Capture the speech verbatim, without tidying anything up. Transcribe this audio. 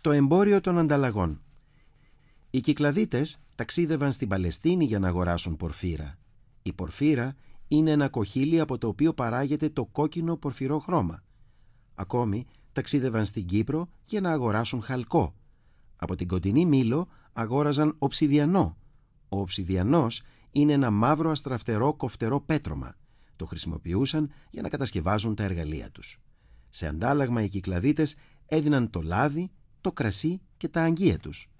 Το εμπόριο των ανταλλαγών. Οι Κυκλαδίτες ταξίδευαν στην Παλαιστίνη για να αγοράσουν πορφύρα. Η πορφύρα είναι ένα κοχύλι από το οποίο παράγεται το κόκκινο πορφυρό χρώμα. Ακόμη ταξίδευαν στην Κύπρο για να αγοράσουν χαλκό. Από την κοντινή Μήλο αγόραζαν οψιδιανό. Ο οψιδιανός είναι ένα μαύρο αστραφτερό κοφτερό πέτρωμα. Το χρησιμοποιούσαν για να κατασκευάζουν τα εργαλεία τους. Σε αντάλλαγμα οι Κυκλαδίτες έδιναν το λάδι, το κρασί και τα αγγεία τους.